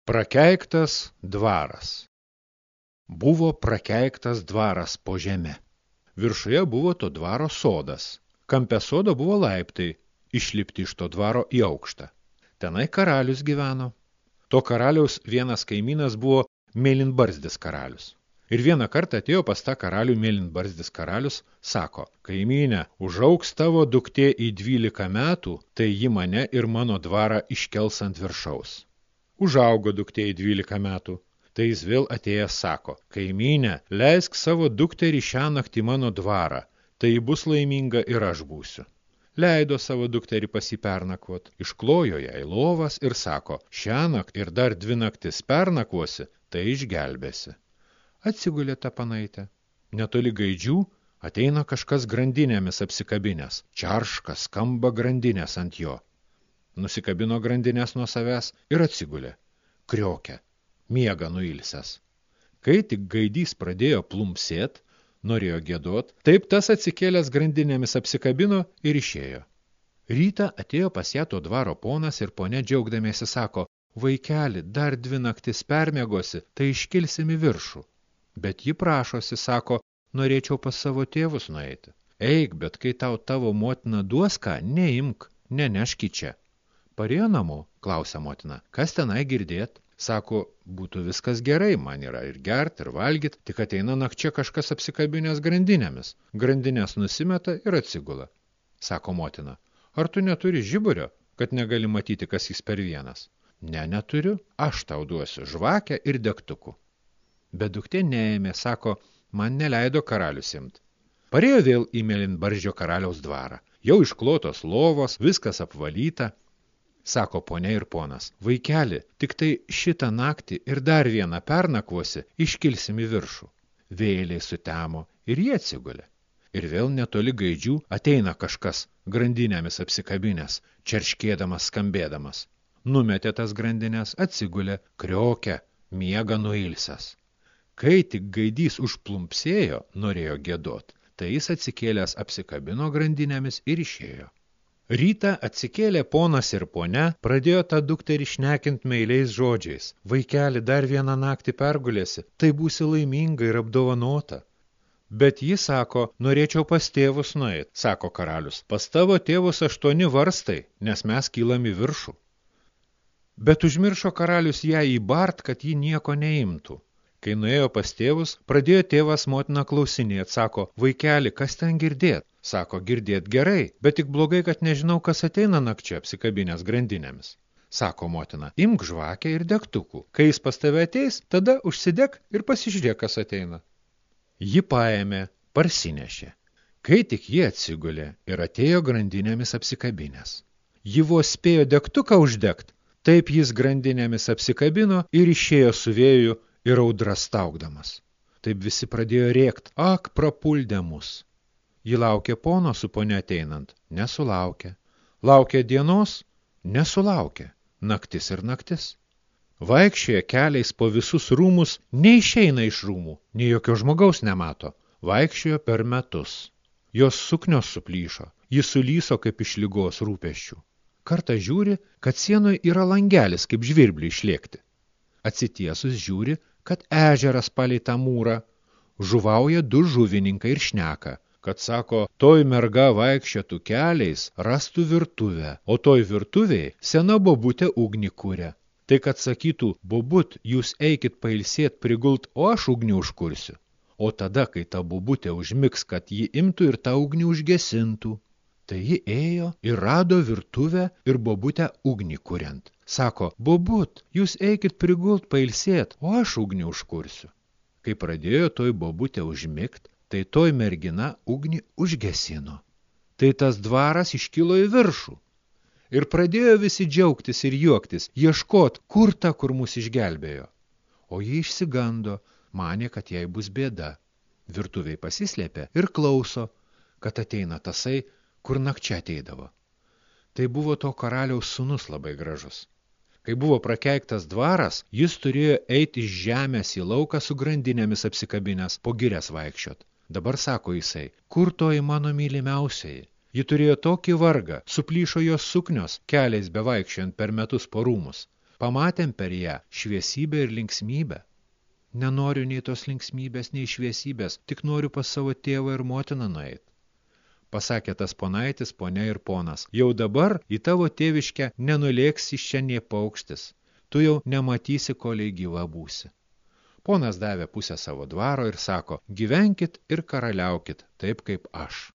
Prakeiktas dvaras. Buvo prakeiktas dvaras po žeme. Viršuje buvo to dvaro sodas. Kampe sodo buvo laiptai, išlipti iš to dvaro į aukštą. Tenai karalius gyveno. To karaliaus vienas kaimynas buvo mėlynbarzdis karalius. Ir vieną kartą atėjo pas tą karalių mėlynbarzdis karalius, sako, kaimynė, užaugs tavo duktė į 12 metų, tai ji mane ir mano dvarą iškels ant viršaus. Užaugo duktė į 12 metų. Tai jis vėl atėjęs sako, kaimynė, leisk savo dukterį šią naktį mano dvarą, tai ji bus laiminga ir aš būsiu. Leido savo dukterį pasipernakvot, išklojo jai lovas ir sako, šiąnakt ir dar 2 naktis pernakvosi, tai išgelbėsi. Atsigulė tą panaitę. Netoli gaidžių ateina kažkas grandinėmis apsikabinės, čarškas skamba grandinės ant jo. Nusikabino grandinės nuo savęs ir atsigulė. Kriokia, miega nuilsęs. Kai tik gaidys pradėjo plumpsėt, norėjo giedot, taip tas atsikėlęs grandinėmis apsikabino ir išėjo. Rytą atėjo pas ją to dvaro ponas ir ponia džiaugdamiesi sako, vaikeli, dar 2 naktis permiegosi, tai iškilsim į viršų. Bet ji prašosi, sako, norėčiau pas savo tėvus nueiti. Eik, bet kai tau tavo motina duos ką, neimk, neneški čia. Parėjo namo, klausia motina, kas tenai girdėt? Sako, būtų viskas gerai, man yra ir gert, ir valgyt, tik ateina nakčia kažkas apsikabinės grandinėmis. Grandinės nusimeta ir atsigula. Sako motina, ar tu neturi žiburio, kad negali matyti, kas jis per vienas? Ne, neturiu, aš tau duosiu žvakę ir degtukų. Bet duktė neėmė, sako, man neleido karalius imt. Parėjo vėl į mėlynbarzdžio karaliaus dvarą. Jau išklotos lovos, viskas apvalyta. Sako ponia ir ponas, vaikeli, tik tai šitą naktį ir dar vieną pernakvosi, iškilsim į viršų. Vėliai sutemo ir jie atsigulė. Ir vėl netoli gaidžių ateina kažkas grandinėmis apsikabinės, čerškėdamas, skambėdamas. Numetė tas grandinės, atsigulė, kriokia, miega nuilsęs. Kai tik gaidys užplumpsėjo, norėjo giedot, tai jis atsikėlęs apsikabino grandinėmis ir išėjo. Rytą atsikėlė ponas ir ponia, pradėjo tą dukterį šnekint meiliais žodžiais. Vaikeli, dar vieną naktį pergulėsi, tai būsi laiminga ir apdovanota. Bet ji sako, norėčiau pas tėvus nueit, sako karalius. Pas tavo tėvus 8 varstai, nes mes kylam į viršų. Bet užmiršo karalius ją įbart, kad ji nieko neimtų. Kai nuėjo pas tėvus, pradėjo tėvas motiną klausinėt, sako, vaikeli, kas ten girdėt? Sako, girdėt gerai, bet tik blogai, kad nežinau, kas ateina nakčia apsikabinės grandinėmis. Sako motina, imk žvakę ir degtukų. Kai jis pas tave ateis, tada užsidek ir pasižiūrėk, kas ateina. Ji paėmė, parsinešė. Kai tik ji atsigulė ir atėjo grandinėmis apsikabinės. Ji vos spėjo degtuką uždegt, taip jis grandinėmis apsikabino ir išėjo su vėju ir audra staugdamas. Taip visi pradėjo rėkt, ak, prapuldė mus. Ji laukė pono su ponia ateinant, nesulaukė. Laukė dienos, nesulaukė. Naktis ir naktis. Vaikščioja keliais po visus rūmus, neišeina iš rūmų, nei jokio žmogaus nemato. Vaikščiojo per metus. Jos suknios suplyšo, ji sulyso kaip iš ligos rūpesčių. Kartą žiūri, kad sienoje yra langelis kaip žvirblį išlėkti. Atsitiesus žiūri, kad ežeras palei tą mūrą. Žuvauja 2 žuvininkai ir šneka, kad sako, toj merga vaikščiotų keliais, rastų virtuvę, o toj virtuvėj sena bobutė ugnį kuria. Tai kad sakytų, bobut, jūs eikit pailsėt prigult, o aš ugnį užkursiu. O tada, kai ta bobutė užmigs, kad ji imtų ir tą ugnį užgesintų. Tai ji ėjo ir rado virtuvę ir bobutę ugnį kuriant. Sako, bobut, jūs eikit prigult pailsėt, o aš ugnį užkursiu. Kai pradėjo toj bobutė užmigt, tai toj mergina ugnį užgesino. Tai tas dvaras iškilo į viršų. Ir pradėjo visi džiaugtis ir juoktis, ieškot, kur ta, kur mus išgelbėjo. O ji išsigando, manė, kad jai bus bėda. Virtuviai pasislėpė ir klauso, kad ateina tasai, kur nakčia ateidavo. Tai buvo to karaliaus sūnus labai gražus. Kai buvo prakeiktas dvaras, jis turėjo eiti iš žemės į lauką su grandinėmis apsikabinės, po girias vaikščiot. Dabar sako jisai, kur toji mano mylimiausiai? Ji turėjo tokį vargą, suplyšo jos suknios, keliais bevaikščiant per metus po rūmus. Pamatėm per ją šviesybę ir linksmybę. Nenoriu nei tos linksmybės, nei šviesybės, tik noriu pas savo tėvą ir motiną nueit. Pasakė tas ponaitis, ponia ir ponas, jau dabar į tavo tėviškę nenulėks iš čia nė paukštis, tu jau nematysi, kolei gyva būsi. Ponas davė pusę savo dvaro ir sako, gyvenkit ir karaliaukit, taip kaip aš.